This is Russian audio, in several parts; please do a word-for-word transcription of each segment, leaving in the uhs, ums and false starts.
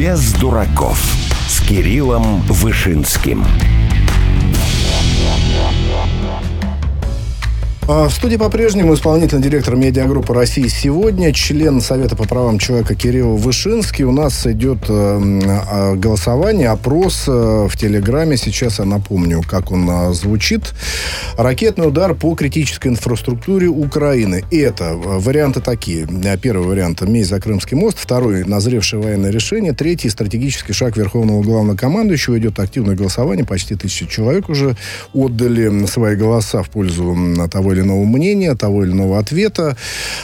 «Без дураков» с Кириллом Вышинским. В студии по-прежнему исполнительный директор медиагруппы «Россия сегодня», член Совета по правам человека Кирилл Вышинский. У нас идет э, голосование, опрос э, в Телеграме. Сейчас я напомню, как он э, звучит. Ракетный удар по критической инфраструктуре Украины. И это варианты такие. Первый вариант – месть за Крымский мост. Второй – назревшее военное решение. Третий – стратегический шаг Верховного Главнокомандующего. Идет активное голосование. Почти тысяча человек уже отдали свои голоса в пользу того или иного мнения, того или иного ответа.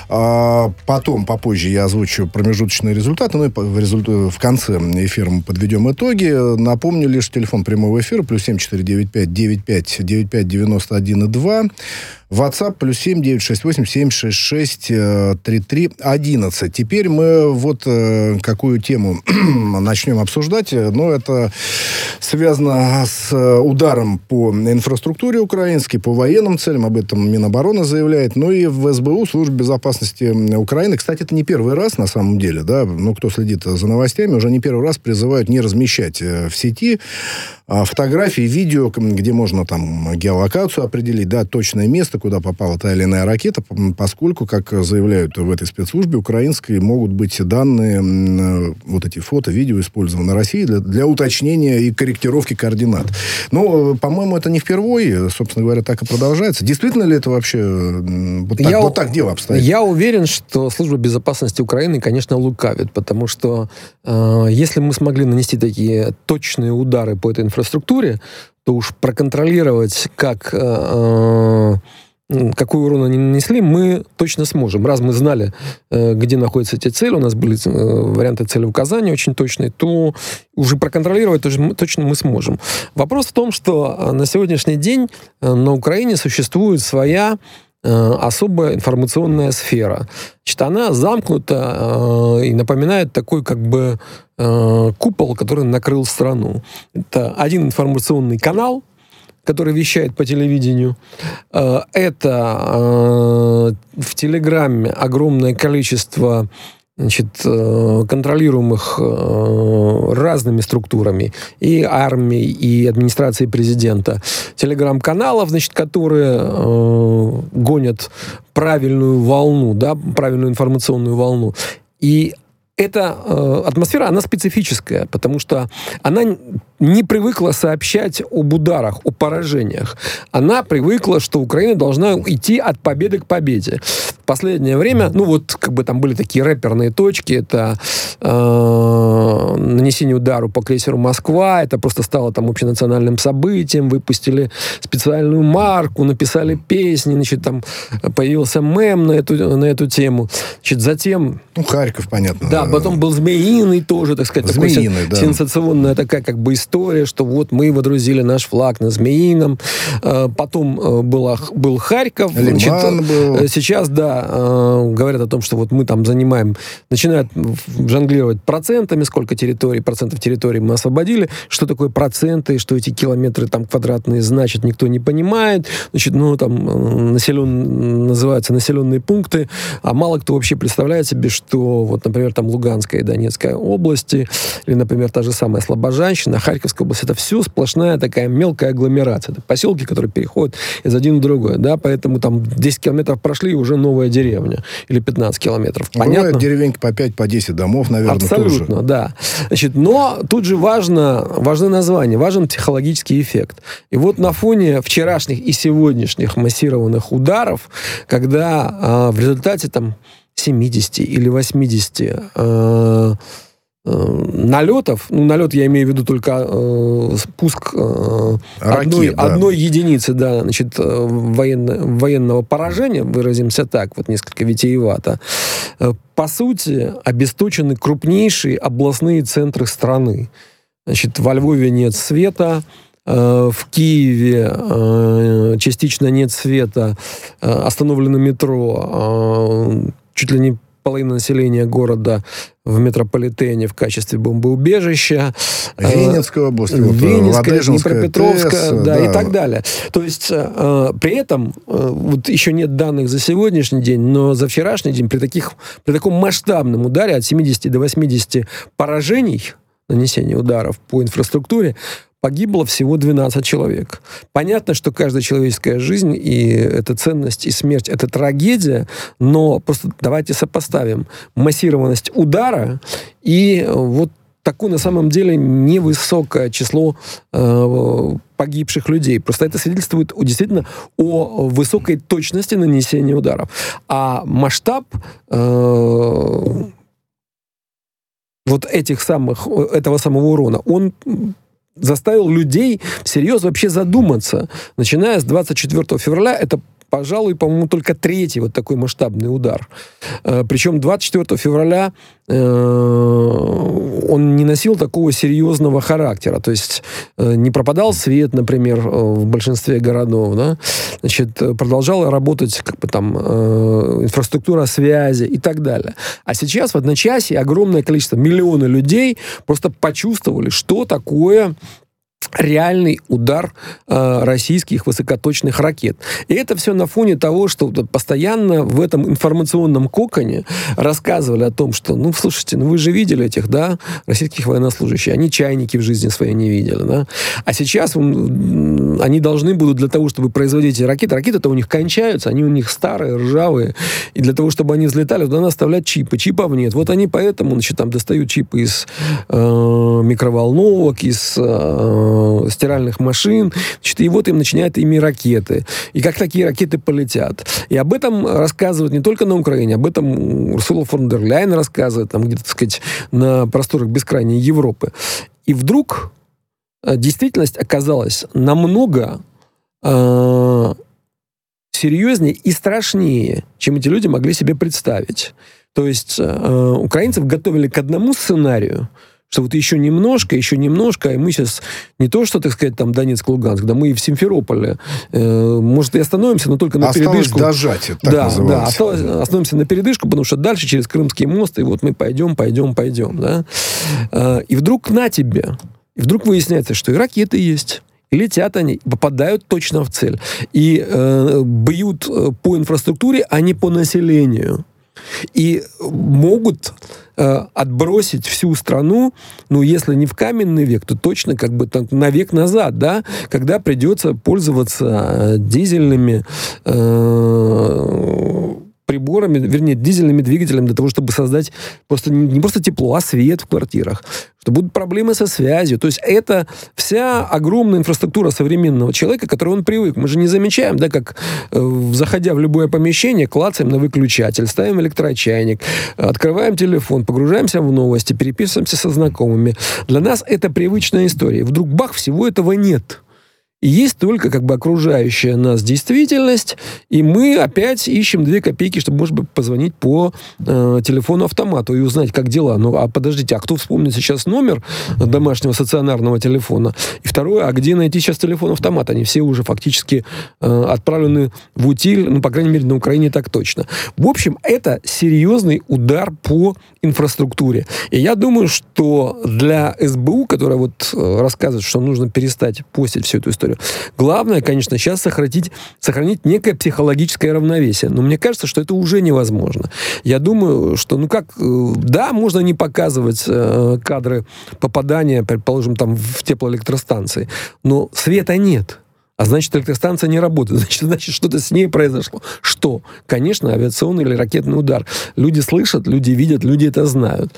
А потом, попозже, я озвучу промежуточные результаты. Ну и в, результ... в конце эфира мы подведем итоги. Напомню лишь телефон прямого эфира плюс семь четыре девять пять девять пять девять пять девяносто один и два. WhatsApp плюс семь девять шесть восемь семь шесть шесть три три одиннадцать. Теперь мы вот э, какую тему начнем обсуждать. Но это связано с ударом по инфраструктуре украинской, по военным целям. Об этом Минобороны заявляет. Ну и в эс бэ у, Службе безопасности Украины. Кстати, это не первый раз, на самом деле. Да? Ну, кто следит за новостями, уже не первый раз призывают не размещать в сети фотографии, видео, где можно там геолокацию определить, да, точное место, куда попала та или иная ракета, поскольку, как заявляют в этой спецслужбе украинской, могут быть данные, вот эти фото, видео использованы Россией для, для уточнения и корректировки координат. Но, по-моему, это не впервые, собственно говоря, так и продолжается. Действительно ли это вообще вот так, я, вот так дело обстоит? Я уверен, что Служба безопасности Украины, конечно, лукавит, потому что э, если мы смогли нанести такие точные удары по этой инфраструктуре, то уж проконтролировать, как... Э, какой урон они нанесли, мы точно сможем. Раз мы знали, где находятся эти цели, у нас были варианты целеуказания очень точные, то уже проконтролировать точно мы сможем. Вопрос в том, что на сегодняшний день на Украине существует своя особая информационная сфера. Значит, она замкнута и напоминает такой как бы купол, который накрыл страну. Это один информационный канал, который вещает по телевидению. Это в Телеграме огромное количество, значит, контролируемых разными структурами, и армией, и администрацией президента, телеграм-каналов, значит, которые гонят правильную волну, да, правильную информационную волну. И эта э, атмосфера, она специфическая, потому что она не привыкла сообщать об ударах, о поражениях. Она привыкла, что Украина должна идти от победы к победе. В последнее время, ну вот, как бы там были такие рэперные точки, это э, нанесение удара по крейсеру «Москва», это просто стало там общенациональным событием, выпустили специальную марку, написали песни, значит, там появился мем на эту, на эту тему. Значит, затем... Ну, Харьков, понятно. Да, потом был Змеиный тоже, так сказать, Змеиный, такой да. сенсационная такая как бы история, что вот мы водрузили наш флаг на Змеином. Потом была, был Харьков. Лиман Значит, был. Сейчас, да, говорят о том, что вот мы там занимаем, начинают жонглировать процентами, сколько территорий, процентов территории мы освободили. Что такое проценты, что эти километры там квадратные значат, никто не понимает. Значит, ну, там населен, называются населенные пункты, а мало кто вообще представляет себе, что вот, например, там Луганская и Донецкая области, или, например, та же самая Слобожанщина, Харьковская область, это все сплошная такая мелкая агломерация. Это поселки, которые переходят из один в другой, да, поэтому там десять километров прошли, и уже новая деревня, или пятнадцать километров. Понятно? Бывают деревеньки по пять, по десять домов, наверное, абсолютно, тоже. Да. Значит, но тут же важно, важны названия, важен психологический эффект. И вот на фоне вчерашних и сегодняшних массированных ударов, когда а, в результате там семьдесят или восемьдесят э, э, налетов, ну, налет я имею в виду только э, спуск э, Ракет, одной, да. одной единицы, да, значит, военно, военного поражения, выразимся так, вот несколько витиевато, э, по сути, обесточены крупнейшие областные центры страны. Значит, во Львове нет света, в Киеве э, частично нет света, э, остановлено метро, э, чуть ли не половина населения города в метрополитене в качестве бомбоубежища. Винницкая область, Винницкая, Днепропетровская, да, да, и так далее. То есть э, при этом, э, вот еще нет данных за сегодняшний день, но за вчерашний день при, таких, при таком масштабном ударе от семидесяти до восьмидесяти поражений нанесения ударов по инфраструктуре погибло всего двенадцать человек. Понятно, что каждая человеческая жизнь и это ценность, и смерть — это трагедия, но просто давайте сопоставим массированность удара и вот такое, на самом деле, невысокое число э, погибших людей. Просто это свидетельствует о, действительно о высокой точности нанесения ударов. А масштаб э, вот этих самых, этого самого урона, он заставил людей всерьез вообще задуматься. Начиная с двадцать четвёртого февраля, это, пожалуй, по-моему, только третий вот такой масштабный удар. Причем двадцать четвёртого февраля он не носил такого серьезного характера. То есть не пропадал свет, например, в большинстве городов. Да? Значит, продолжала работать как бы, там, инфраструктура связи и так далее. А сейчас в одночасье огромное количество, миллионы людей просто почувствовали, что такое реальный удар э, российских высокоточных ракет. И это все на фоне того, что постоянно в этом информационном коконе рассказывали о том, что, ну, слушайте, ну вы же видели этих, да, российских военнослужащих, они чайники в жизни своей не видели, да, а сейчас он, они должны будут для того, чтобы производить эти ракеты, ракеты-то у них кончаются, они у них старые, ржавые, и для того, чтобы они взлетали, туда надо оставлять чипы, чипов нет. Вот они поэтому, значит, там достают чипы из э, микроволновок, из э, стиральных машин, значит, и вот им начинают ими ракеты. И как такие ракеты полетят. И об этом рассказывают не только на Украине, об этом Урсула фон дер Ляйен рассказывает, там где-то, так сказать, на просторах бескрайней Европы. И вдруг действительность оказалась намного э, серьезнее и страшнее, чем эти люди могли себе представить. То есть э, украинцев готовили к одному сценарию, что вот еще немножко, еще немножко, и мы сейчас не то, что, так сказать, там Донецк, Луганск, да мы и в Симферополе, э, может, и остановимся, но только на осталось передышку. Дожать, так да, называлось. Да, осталось, остановимся на передышку, потому что дальше через Крымский мост, и вот мы пойдем, пойдем, пойдем, да. Э, и вдруг на тебе, и вдруг выясняется, что и ракеты есть, и летят они, попадают точно в цель. И э, бьют по инфраструктуре, а не по населению. И могут э, отбросить всю страну, ну, если не в каменный век, то точно как бы там, на век назад, да, когда придется пользоваться дизельными э, приборами, вернее, дизельными двигателями для того, чтобы создать просто не просто тепло, а свет в квартирах, что будут проблемы со связью. То есть это вся огромная инфраструктура современного человека, к которой он привык. Мы же не замечаем, да, как, э, заходя в любое помещение, клацаем на выключатель, ставим электрочайник, открываем телефон, погружаемся в новости, переписываемся со знакомыми. Для нас это привычная история. Вдруг бах, всего этого нет. И есть только как бы окружающая нас действительность, и мы опять ищем две копейки, чтобы, может быть, позвонить по э, телефону-автомату и узнать, как дела. Ну, а подождите, а кто вспомнит сейчас номер домашнего стационарного телефона? И второе, а где найти сейчас телефон-автомат? Они все уже фактически э, отправлены в утиль, ну, по крайней мере, на Украине так точно. В общем, это серьезный удар по инфраструктуре. И я думаю, что для эс бэ у, которая вот э, рассказывает, что нужно перестать постить всю эту историю, главное, конечно, сейчас сохранить, сохранить некое психологическое равновесие. Но мне кажется, что это уже невозможно. Я думаю, что, ну как, да, можно не показывать э, кадры попадания, предположим, там в теплоэлектростанции, но света нет. А значит, электростанция не работает. Значит, значит, что-то с ней произошло. Что? Конечно, авиационный или ракетный удар. Люди слышат, люди видят, люди это знают.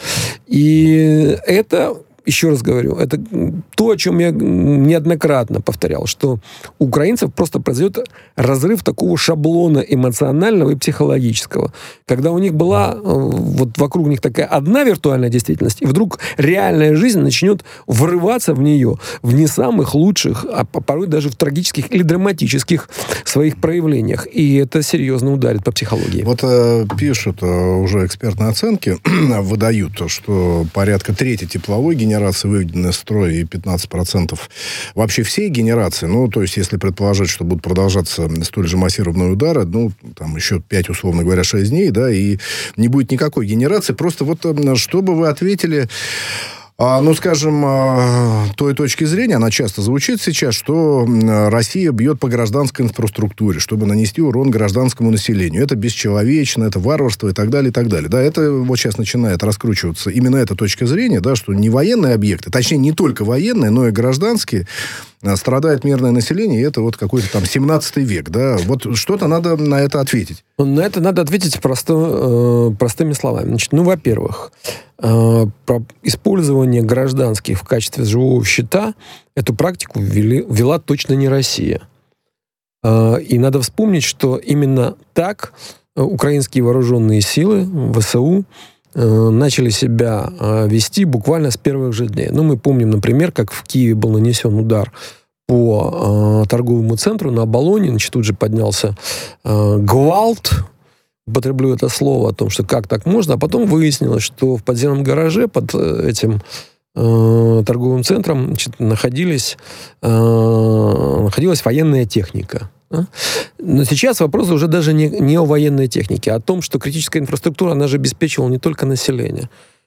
И это... Еще раз говорю, это то, о чем я неоднократно повторял, что у украинцев просто произойдет разрыв такого шаблона эмоционального и психологического. Когда у них была вот вокруг них такая одна виртуальная действительность, и вдруг реальная жизнь начнет врываться в нее в не самых лучших, а порой даже в трагических или драматических своих проявлениях. И это серьезно ударит по психологии. Вот э, пишут э, уже экспертные оценки, выдают, что порядка трети тепловой генерации генерации выведены из строя и пятнадцать процентов вообще всей генерации. Ну, то есть, если предположить, что будут продолжаться столь же массированные удары, ну, там еще пять, условно говоря, шесть дней, да, и не будет никакой генерации. Просто вот, что бы вы ответили А, ну, скажем, той точки зрения, она часто звучит сейчас, что Россия бьет по гражданской инфраструктуре, чтобы нанести урон гражданскому населению. Это бесчеловечно, это варварство и так далее, и так далее. Да, это вот сейчас начинает раскручиваться именно эта точка зрения, да, что не военные объекты, точнее, не только военные, но и гражданские, страдает мирное население, и это вот какой-то там семнадцатый век, да. Вот что-то надо на это ответить. На это надо ответить просто, э, простыми словами. Значит, ну, во-первых, э, про использование гражданских в качестве живого щита, эту практику ввели, ввела точно не Россия. Э, и надо вспомнить, что именно так украинские вооруженные силы, ВСУ, э, начали себя э, вести буквально с первых же дней. Ну, мы помним, например, как в Киеве был нанесен удар по э, торговому центру на Оболоне, значит, тут же поднялся э, гвалт, употреблю это слово, о том, что как так можно, а потом выяснилось, что в подземном гараже под этим э, торговым центром, значит, находились, э, находилась военная техника. Да? Но сейчас вопрос уже даже не, не о военной технике, а о том, что критическая инфраструктура, она же обеспечивала не только население.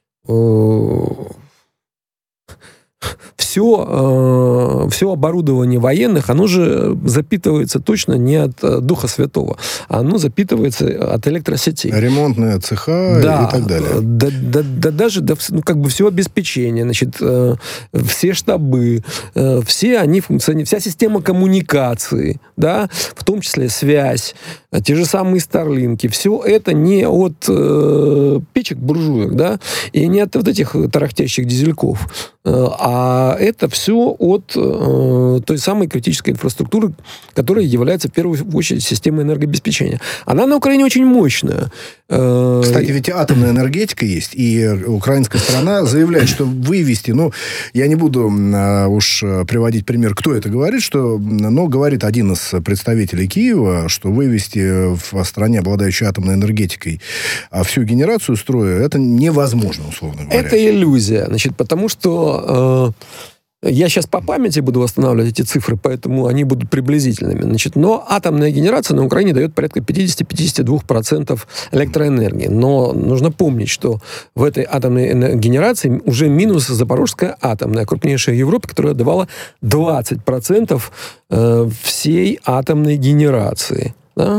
Все, э, все оборудование военных, оно же запитывается точно не от э, Духа Святого, оно запитывается от электросетей. Ремонтные цеха, да, и так далее. Да, да, да, даже да, ну, как бы все обеспечение, значит, э, все штабы, э, все они функционируют, вся система коммуникации, да, в том числе связь, э, те же самые старлинки, все это не от э, печек буржуек, да, и не от вот этих тарахтящих дизельков, э, а А это все от э, той самой критической инфраструктуры, которая является в первую очередь системой энергообеспечения. Она на Украине очень мощная. Э, Кстати, ведь атомная энергетика есть, и украинская сторона заявляет, что вывести, ну, я не буду э, уж приводить пример, кто это говорит, что, но говорит один из представителей Киева, что вывести в стране, обладающей атомной энергетикой, всю генерацию строя, это невозможно, условно говоря. Это иллюзия, значит, потому что э, я сейчас по памяти буду восстанавливать эти цифры, поэтому они будут приблизительными. Значит, но атомная генерация на Украине дает порядка пятьдесят-пятьдесят два процента электроэнергии. Но нужно помнить, что в этой атомной генерации уже минус Запорожская атомная, крупнейшая в Европе, которая давала двадцать процентов всей атомной генерации. Да?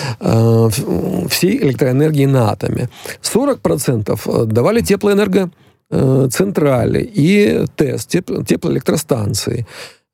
Всей электроэнергии на атоме. сорок процентов давали теплоэнерго централи и ТЭС, теплоэлектростанции.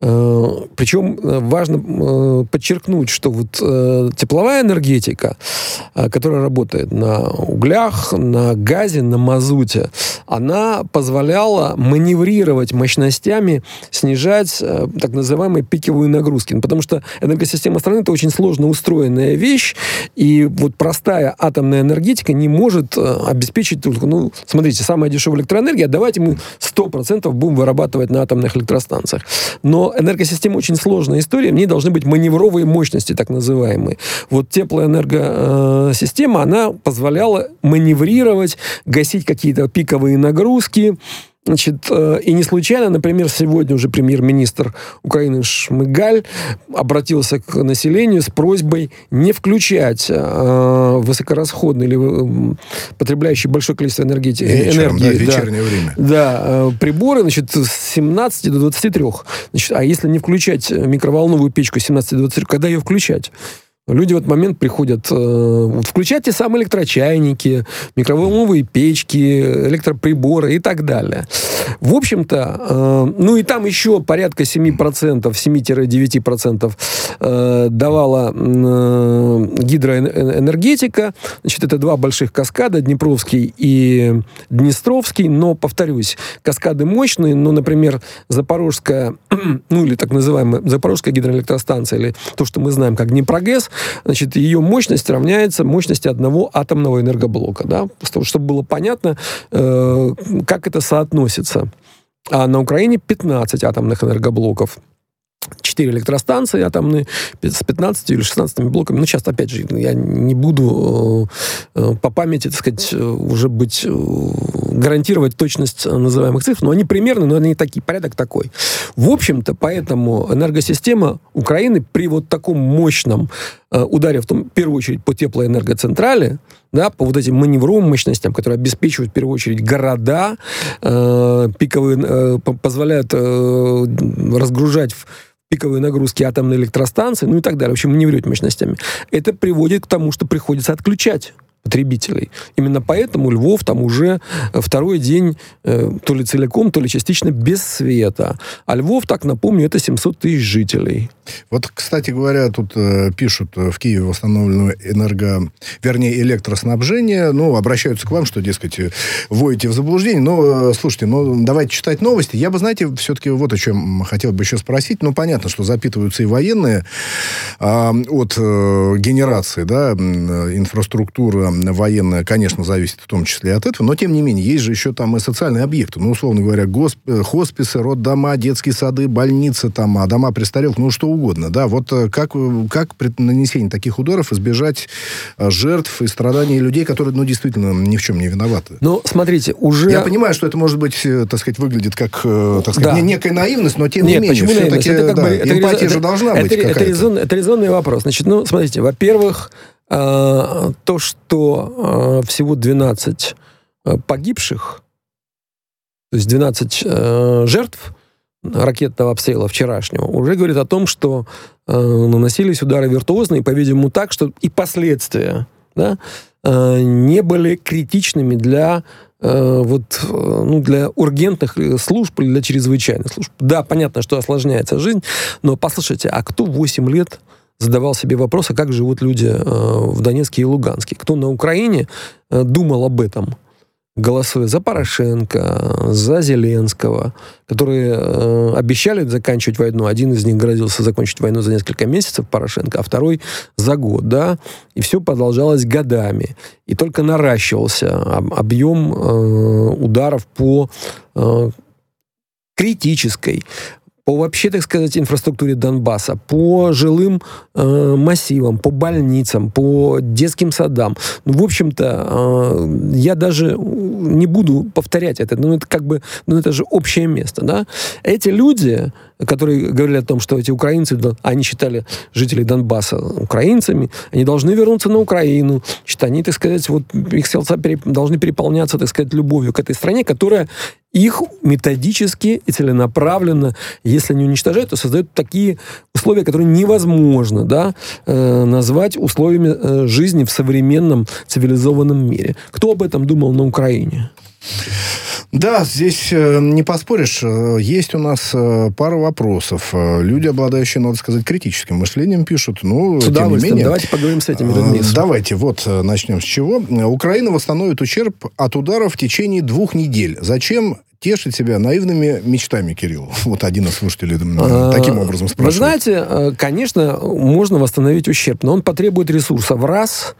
Причем важно подчеркнуть, что вот тепловая энергетика, которая работает на углях, на газе, на мазуте, она позволяла маневрировать мощностями, снижать так называемые пиковые нагрузки. Потому что энергосистема страны — это очень сложно устроенная вещь, и вот простая атомная энергетика не может обеспечить только, ну, смотрите, самая дешевая электроэнергия, давайте мы сто процентов будем вырабатывать на атомных электростанциях. Но энергосистема очень сложная история, в ней должны быть маневровые мощности, так называемые. Вот теплоэнергосистема, она позволяла маневрировать, гасить какие-то пиковые нагрузки. Значит, и не случайно, например, сегодня уже премьер-министр Украины Шмыгаль обратился к населению с просьбой не включать э, высокорасходный или э, потребляющий большое количество энергетики, Вечером, энергии, да, вечернее да, время. Да, э, приборы, значит, с семнадцати до двадцати трёх. Значит, а если не включать микроволновую печку с семнадцати до двадцати трёх, когда ее включать? Люди в этот момент приходят, э, включать те самые электрочайники, микроволновые печки, электроприборы и так далее. В общем-то, э, ну и там еще порядка семь процентов, семь-девять процентов э, давала э, гидроэнергетика. Значит, это два больших каскада, Днепровский и Днестровский. Но, повторюсь, каскады мощные, но, например, Запорожская, ну или так называемая Запорожская гидроэлектростанция, или то, что мы знаем как Днепрогэс, значит, ее мощность равняется мощности одного атомного энергоблока, да, чтобы было понятно, э, как это соотносится. А на Украине пятнадцать атомных энергоблоков. Четыре электростанции атомные с пятнадцатью или шестнадцатью блоками. Ну, сейчас, опять же, я не буду э, по памяти, так сказать, уже быть э, гарантировать точность называемых цифр, но они примерно, но они такие, порядок такой. В общем-то, поэтому энергосистема Украины при вот таком мощном э, ударе, в, том, в первую очередь, по теплоэнергоцентрали, да, по вот этим маневровым мощностям, которые обеспечивают, в первую очередь, города, э, пиковые, э, позволяют э, разгружать в пиковые нагрузки атомной электростанции, ну и так далее, в общем, маневрируют мощностями. Это приводит к тому, что приходится отключать потребителей. Именно поэтому Львов там уже второй день э, то ли целиком, то ли частично без света. А Львов, так напомню, это семьсот тысяч жителей. Вот, кстати говоря, тут э, пишут, в Киеве восстановлено энерго... вернее, электроснабжение. Ну, обращаются к вам, что, дескать, вводите в заблуждение. Но, слушайте, ну, давайте читать новости. Я бы, знаете, все-таки вот о чем хотел бы еще спросить. Ну, понятно, что запитываются и военные э, от э, генерации, да, инфраструктура военная, конечно, зависит в том числе от этого, но, тем не менее, есть же еще там и социальные объекты. Ну, условно говоря, госп- хосписы, роддома, детские сады, больницы, там, а дома престарелых, ну, что угодно, да. Вот как, как при нанесении таких ударов избежать жертв и страданий людей, которые, ну, действительно ни в чем не виноваты? Ну, смотрите, уже... Я понимаю, что это, может быть, так сказать, выглядит как, так сказать, да. некая наивность, но, тем Нет, не менее, все-таки это как да, бы, это эмпатия это, же должна это, быть это, какая-то. Это, резон, это резонный вопрос. Значит, ну, смотрите, во-первых, то, что всего двенадцать погибших, то есть двенадцать жертв ракетного обстрела вчерашнего, уже говорит о том, что наносились удары виртуозно и, по-видимому, так, что и последствия, да, не были критичными для вот, ну, для ургентных служб или для чрезвычайных служб. Да, понятно, что осложняется жизнь, но послушайте, а кто восемь лет задавал себе вопрос, а как живут люди э, в Донецке и Луганске? Кто на Украине э, думал об этом, голосуя за Порошенко, за Зеленского, которые э, обещали заканчивать войну. Один из них грозился закончить войну за несколько месяцев, Порошенко, а второй за год, да? И все продолжалось годами. И только наращивался объем э, ударов по э, критической, по вообще, так сказать, инфраструктуре Донбасса, по жилым э, массивам, по больницам, по детским садам. Ну, в общем-то, э, я даже не буду повторять это, но это как бы, ну, это же общее место, да? Эти люди, которые говорили о том, что эти украинцы, они считали жителей Донбасса украинцами, они должны вернуться на Украину, значит, они, так сказать, вот их сердца переп... должны переполняться, так сказать, любовью к этой стране, которая их методически и целенаправленно, если не уничтожает, то создает такие условия, которые невозможно, да, э, назвать условиями э, жизни в современном цивилизованном мире. Кто об этом думал на Украине? Да, здесь э, не поспоришь. Есть у нас э, пара вопросов. Люди, обладающие, надо сказать, критическим мышлением, пишут. Ну, с тем не менее... Давайте поговорим с этими людьми. Давайте, вот начнем с чего. Украина восстановит ущерб от ударов в течение двух недель. Зачем тешить себя наивными мечтами, Кирилл? Вот один из слушателей а, таким образом спрашивает. Вы знаете, конечно, можно восстановить ущерб, но он потребует ресурсов. Раз...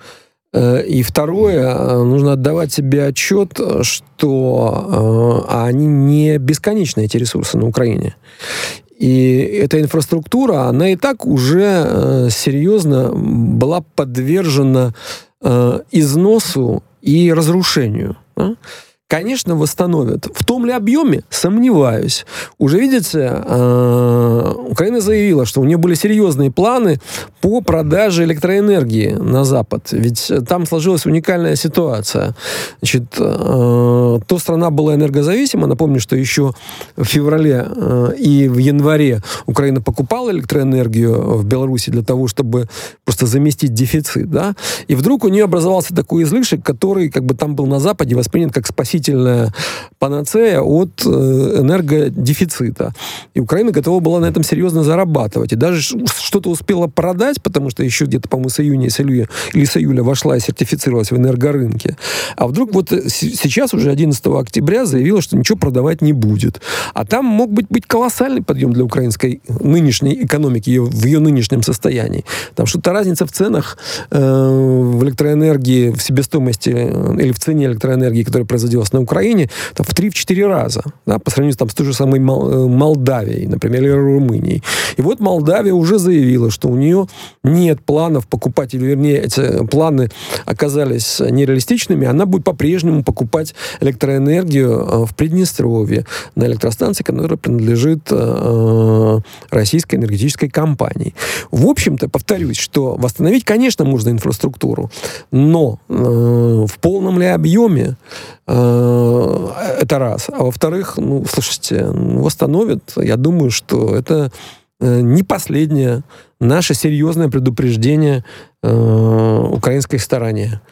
И второе, нужно отдавать себе отчет, что э, они не бесконечны, эти ресурсы на Украине. И эта инфраструктура, она и так уже э, серьезно была подвержена э, износу и разрушению. Да? Конечно, восстановят. В том ли объеме? Сомневаюсь. Уже, видите, э, Украина заявила, что у нее были серьезные планы по продаже электроэнергии на Запад. Ведь там сложилась уникальная ситуация. Значит, э, то страна была энергозависима. Напомню, что еще в феврале э, и в январе Украина покупала электроэнергию в Беларуси для того, чтобы просто заместить дефицит. Да? И вдруг у нее образовался такой излишек, который как бы там был на Западе воспринят как спасительный панацея от энергодефицита. И Украина готова была на этом серьезно зарабатывать. И даже что-то успела продать, потому что еще где-то, по-моему, с июня, с июля, или с июля вошла и сертифицировалась в энергорынке. А вдруг вот сейчас, уже одиннадцатого октября, заявила, что ничего продавать не будет. А там мог быть, быть колоссальный подъем для украинской нынешней экономики ее, в ее нынешнем состоянии. Там что-то разница в ценах э, в электроэнергии, в себестоимости э, или в цене электроэнергии, которая производилась сейчас на Украине там, в три-четыре раза, да, по сравнению там, с той же самой Мол- Молдавией, например, или Румынией. И вот Молдавия уже заявила, что у нее нет планов покупать, или, вернее, эти планы оказались нереалистичными, она будет по-прежнему покупать электроэнергию в Приднестровье на электростанции, которая принадлежит э, российской энергетической компании. В общем-то, повторюсь, что восстановить, конечно, можно инфраструктуру, но э, в полном ли объеме э, это раз. А во-вторых, ну, слушайте, восстановят, я думаю, что это э, не последнее наше серьезное предупреждение э, украинской стороне.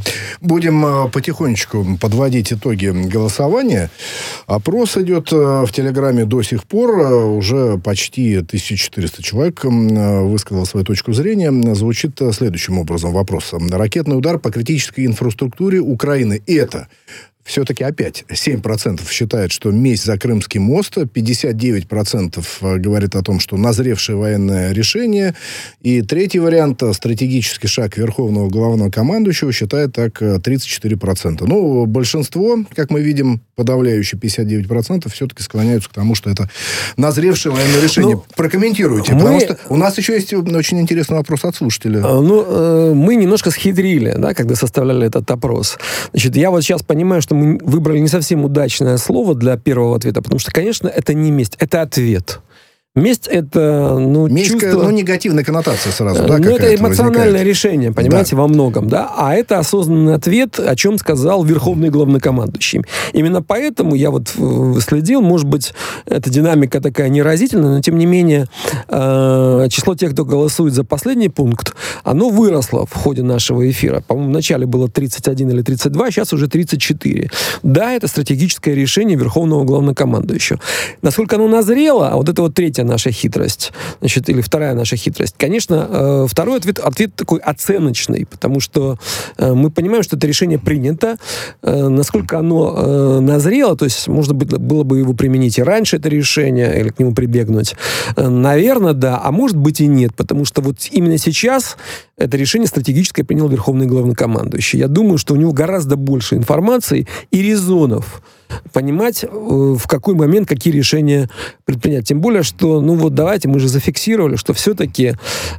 Будем потихонечку подводить итоги голосования. Опрос идет в Телеграме до сих пор. Уже почти тысяча четыреста человек высказало свою точку зрения. Звучит следующим образом вопрос. Ракетный удар по критической инфраструктуре Украины – это... Все-таки опять семь процентов считают, что месть за Крымский мост, пятьдесят девять процентов говорит о том, что назревшее военное решение, и третий вариант, стратегический шаг Верховного Главнокомандующего, считает так тридцать четыре процента. Ну, большинство, как мы видим, подавляющие пятьдесят девять процентов все-таки склоняются к тому, что это назревшее военное решение. Ну, прокомментируйте, мы... потому что у нас еще есть очень интересный вопрос от слушателя. Ну, мы немножко схитрили, да, когда составляли этот опрос. Значит, я вот сейчас понимаю, что мы выбрали не совсем удачное слово для первого ответа, потому что, конечно, это не месть, это ответ. Месть — это, ну, месть, чувство... ну, негативная коннотация сразу, да, ну, это эмоциональное возникает. решение, понимаете, да. во многом, да, а это осознанный ответ, о чем сказал Верховный Главнокомандующий. Именно поэтому я вот следил, может быть, эта динамика такая неразительная, но, тем не менее, э, число тех, кто голосует за последний пункт, оно выросло в ходе нашего эфира. По-моему, вначале было тридцать один или тридцать два, сейчас уже тридцать четыре. Да, это стратегическое решение Верховного Главнокомандующего. Насколько оно назрело, а вот это вот третья наша хитрость, значит, или вторая наша хитрость. Конечно, э, второй ответ, ответ такой оценочный, потому что э, мы понимаем, что это решение принято, э, насколько оно э, назрело, то есть можно было, было бы его применить и раньше, это решение, или к нему прибегнуть. Э, наверное, да, а может быть и нет, потому что вот именно сейчас это решение стратегическое принял Верховный Главнокомандующий. Я думаю, что у него гораздо больше информации и резонов понимать, в какой момент какие решения предпринять. Тем более, что, ну вот давайте, мы же зафиксировали, что все-таки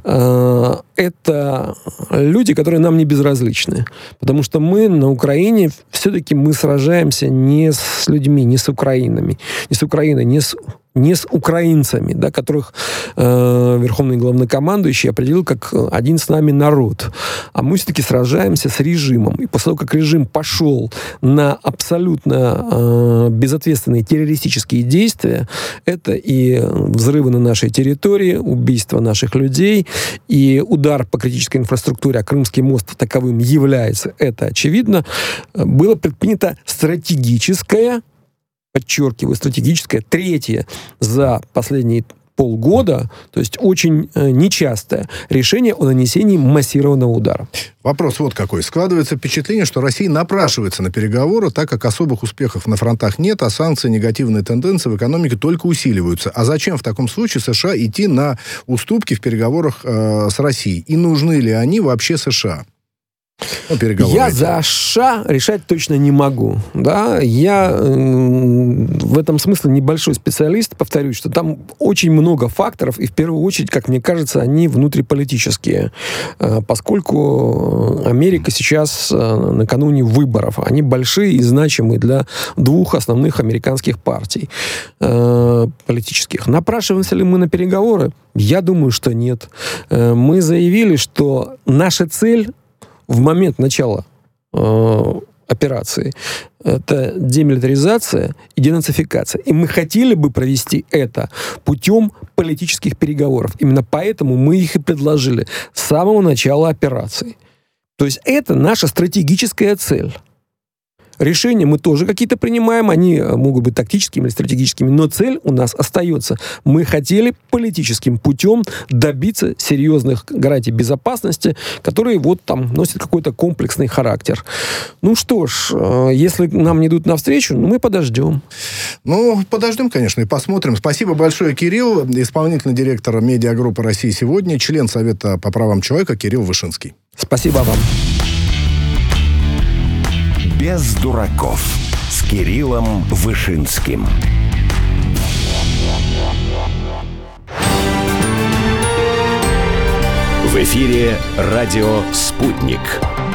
э, это люди, которые нам не безразличны. Потому что мы на Украине, все-таки мы сражаемся не с людьми, не с украинами, не с Украиной, не с не с украинцами, да, которых э, Верховный Главнокомандующий определил как один с нами народ. А мы все-таки сражаемся с режимом. И после того, как режим пошел на абсолютно э, безответственные террористические действия, это и взрывы на нашей территории, убийство наших людей, и удар по критической инфраструктуре, а Крымский мост таковым является, это очевидно, было предпринято стратегическое, подчеркиваю, стратегическое, третье за последние полгода, то есть очень э, нечастое решение о нанесении массированного удара. Вопрос вот какой. Складывается впечатление, что Россия напрашивается на переговоры, так как особых успехов на фронтах нет, а санкции, негативные тенденции в экономике только усиливаются. А зачем в таком случае США идти на уступки в переговорах э, с Россией? И нужны ли они вообще США? Ну, я за США решать точно не могу. Да? Я э, в этом смысле небольшой специалист. Повторюсь, что там очень много факторов, и в первую очередь, как мне кажется, они внутриполитические. Э, поскольку Америка сейчас э, накануне выборов. Они большие и значимые для двух основных американских партий э, политических. Напрашиваемся ли мы на переговоры? Я думаю, что нет. Э, мы заявили, что наша цель в момент начала э, операции это демилитаризация и денацификация. И мы хотели бы провести это путем политических переговоров. Именно поэтому мы их и предложили с самого начала операции. То есть это наша стратегическая цель. Решения мы тоже какие-то принимаем, они могут быть тактическими или стратегическими, но цель у нас остается. Мы хотели политическим путем добиться серьезных гарантий безопасности, которые вот там носят какой-то комплексный характер. Ну что ж, если нам не идут навстречу, ну, мы подождем. Ну, подождем, конечно, и посмотрим. Спасибо большое, Кирилл, исполнительный директор медиагруппы «Россия сегодня», член Совета по правам человека Кирилл Вышинский. Спасибо вам. Без дураков. с Кириллом Вышинским. В эфире радио «Спутник».